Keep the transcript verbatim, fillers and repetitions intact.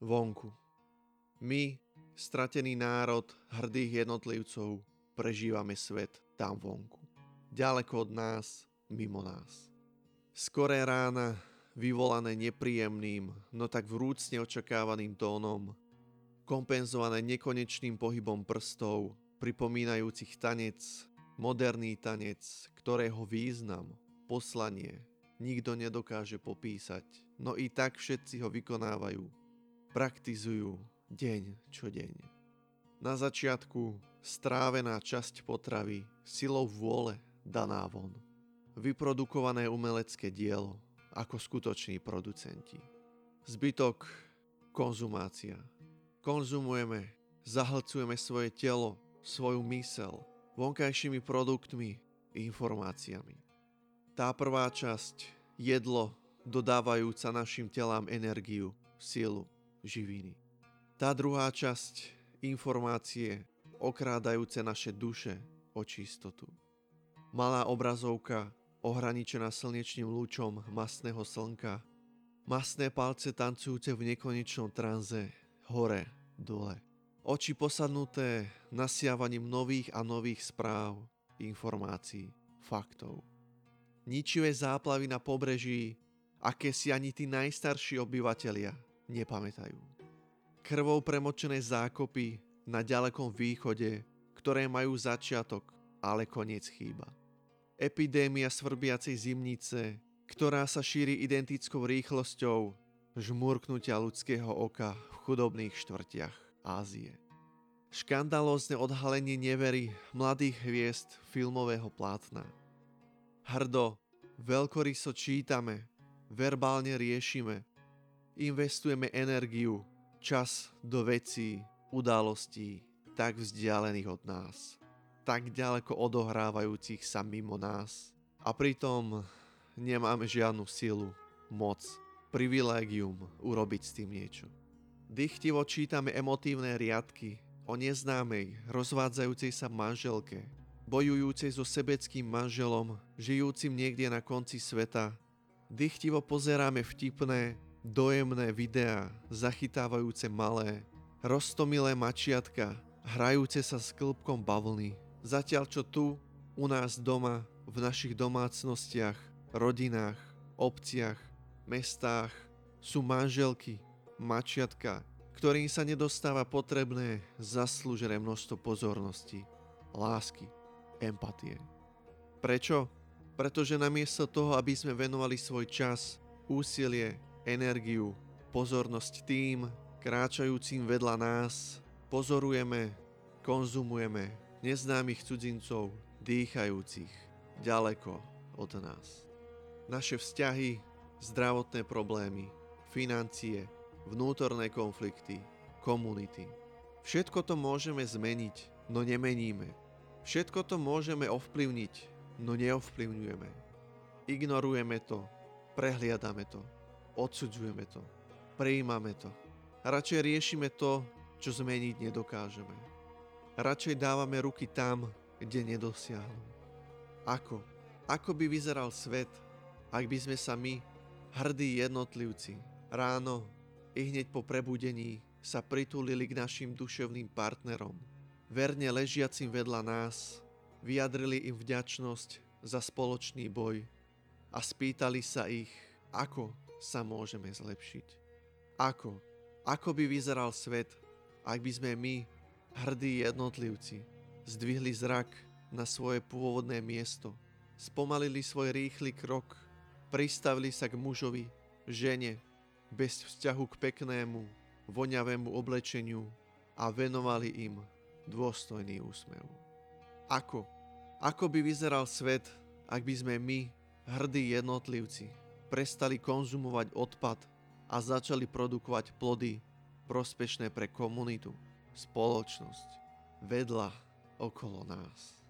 vonku. My, stratený národ hrdých jednotlivcov, prežívame svet tam vonku. Ďaleko od nás, mimo nás. Skoré rána, vyvolané nepríjemným, no tak vrúcne očakávaným tónom, kompenzované nekonečným pohybom prstov, pripomínajúcich tanec, moderný tanec, ktorého význam, poslanie nikto nedokáže popísať, no i tak všetci ho vykonávajú, praktizujú deň čo deň. Na začiatku strávená časť potravy silou vôle daná von. Vyprodukované umelecké dielo ako skutoční producenti. Zbytok konzumácia. Konzumujeme, zahlcujeme svoje telo, svoju mysel vonkajšími produktmi, informáciami. Tá prvá časť, jedlo, dodávajúca našim telám energiu, silu, živiny. Tá druhá časť, informácie, okrádajúce naše duše o čistotu. Malá obrazovka, ohraničená slnečným lúčom mastného slnka, mastné palce tancujúce v nekonečnom tranze, hore, dole. Oči posadnuté nasiavaním nových a nových správ, informácií, faktov. Ničivé záplavy na pobreží, aké si ani tí najstarší obyvatelia nepamätajú. Krvou premočené zákopy na ďalekom východe, ktoré majú začiatok, ale koniec chýba. Epidémia svrbiacej zimnice, ktorá sa šíri identickou rýchlosťou žmurknutia ľudského oka v chudobných štvrtiach Ázie. Škandalózne odhalenie nevery mladých hviezd filmového plátna. Hrdo, veľkoryso čítame, verbálne riešime, investujeme energiu, čas do vecí, udalostí tak vzdialených od nás, tak ďaleko odohrávajúcich sa mimo nás. A pritom nemáme žiadnu silu, moc, privilégium urobiť s tým niečo. Dychtivo čítame emotívne riadky o neznámej, rozvádzajúcej sa manželke, bojujúcej so sebeckým manželom, žijúcim niekde na konci sveta. Dychtivo pozeráme vtipné, dojemné videá, zachytávajúce malé, roztomilé mačiatka, hrajúce sa s klbkom bavlny. Zatiaľ čo tu, u nás doma, v našich domácnostiach, rodinách, obciach, mestách, sú manželky, mačiatka, ktorým sa nedostáva potrebné, zaslúžené množstvo pozornosti, lásky, empatie. Prečo? Pretože namiesto toho, aby sme venovali svoj čas, úsilie, energiu, pozornosť tým, kráčajúcim vedľa nás, pozorujeme, konzumujeme neznámych cudzincov, dýchajúcich ďaleko od nás. Naše vzťahy, zdravotné problémy, financie, vnútorné konflikty, komunity. Všetko to môžeme zmeniť, no nemeníme. Všetko to môžeme ovplyvniť, no neovplyvňujeme. Ignorujeme to, prehliadame to, odsudzujeme to, prijímame to. Radšej riešime to, čo zmeniť nedokážeme. Radšej dávame ruky tam, kde nedosiahnu. Ako? Ako by vyzeral svet, ak by sme sa my, hrdí jednotlivci, ráno i hneď po prebudení sa pritúlili k našim duševným partnerom, verne ležiacim vedľa nás, vyjadrili im vďačnosť za spoločný boj a spýtali sa ich, ako sa môžeme zlepšiť. Ako? Ako by vyzeral svet, ak by sme my, hrdí jednotlivci, zdvihli zrak na svoje pôvodné miesto, spomalili svoj rýchly krok, pristavili sa k mužovi, žene, bez vzťahu k peknému, voňavému oblečeniu a venovali im dôstojný úsmev. Ako? Ako by vyzeral svet, ak by sme my, hrdí jednotlivci, prestali konzumovať odpad a začali produkovať plody prospešné pre komunitu, spoločnosť, vedľa, okolo nás.